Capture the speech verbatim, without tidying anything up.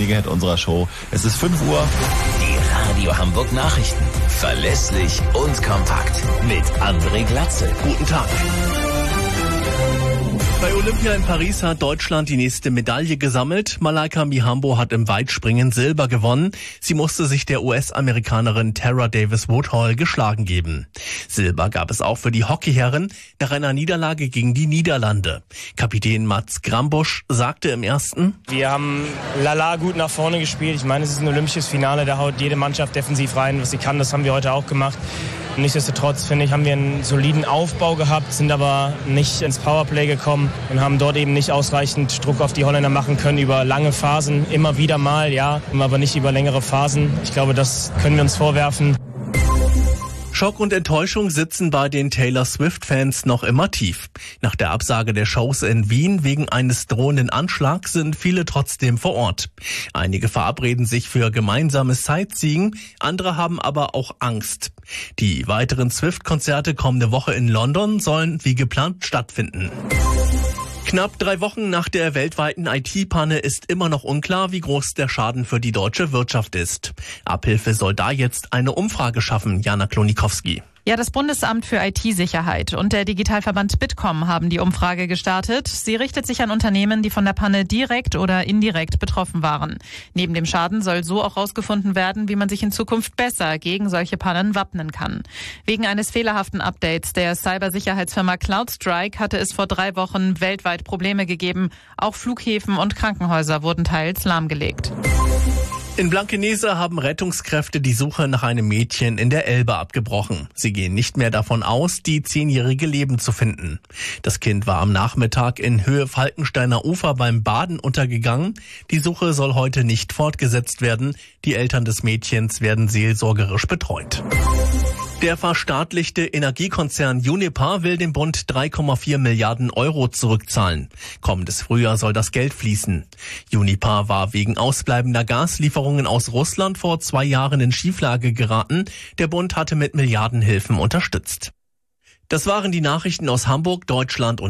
Gelegenheit unserer Show. Es ist fünf Uhr. Die Radio Hamburg Nachrichten. Verlässlich und kompakt. Mit André Glatze. Guten Tag. Bei Olympia in Paris hat Deutschland die nächste Medaille gesammelt. Malaika Mihambo hat im Weitspringen Silber gewonnen. Sie musste sich der U S-Amerikanerin Tara Davis-Woodhall geschlagen geben. Silber gab es auch für die Hockeyherren nach einer Niederlage gegen die Niederlande. Kapitän Mats Grambusch sagte im ersten: Wir haben lala gut nach vorne gespielt. Ich meine, es ist ein olympisches Finale, da haut jede Mannschaft defensiv rein, was sie kann. Das haben wir heute auch gemacht. Nichtsdestotrotz, finde ich, haben wir einen soliden Aufbau gehabt, sind aber nicht ins Powerplay gekommen und haben dort eben nicht ausreichend Druck auf die Holländer machen können über lange Phasen. Immer wieder mal, ja, aber nicht über längere Phasen. Ich glaube, das können wir uns vorwerfen. Schock und Enttäuschung sitzen bei den Taylor Swift-Fans noch immer tief. Nach der Absage der Shows in Wien wegen eines drohenden Anschlags sind viele trotzdem vor Ort. Einige verabreden sich für gemeinsames Sightseeing, andere haben aber auch Angst. Die weiteren Swift-Konzerte kommende Woche in London sollen wie geplant stattfinden. Knapp drei Wochen nach der weltweiten I T-Panne ist immer noch unklar, wie groß der Schaden für die deutsche Wirtschaft ist. Abhilfe soll da jetzt eine Umfrage schaffen, Jana Klonikowski. Ja, das Bundesamt für I T-Sicherheit und der Digitalverband Bitkom haben die Umfrage gestartet. Sie richtet sich an Unternehmen, die von der Panne direkt oder indirekt betroffen waren. Neben dem Schaden soll so auch herausgefunden werden, wie man sich in Zukunft besser gegen solche Pannen wappnen kann. Wegen eines fehlerhaften Updates der Cybersicherheitsfirma CrowdStrike hatte es vor drei Wochen weltweit Probleme gegeben. Auch Flughäfen und Krankenhäuser wurden teils lahmgelegt. In Blankenese haben Rettungskräfte die Suche nach einem Mädchen in der Elbe abgebrochen. Sie gehen nicht mehr davon aus, die zehnjährige lebend zu finden. Das Kind war am Nachmittag in Höhe Falkensteiner Ufer beim Baden untergegangen. Die Suche soll heute nicht fortgesetzt werden. Die Eltern des Mädchens werden seelsorgerisch betreut. Der verstaatlichte Energiekonzern Uniper will dem Bund drei Komma vier Milliarden Euro zurückzahlen. Kommendes Frühjahr soll das Geld fließen. Uniper war wegen ausbleibender Gaslieferungen aus Russland vor zwei Jahren in Schieflage geraten. Der Bund hatte mit Milliardenhilfen unterstützt. Das waren die Nachrichten aus Hamburg, Deutschland und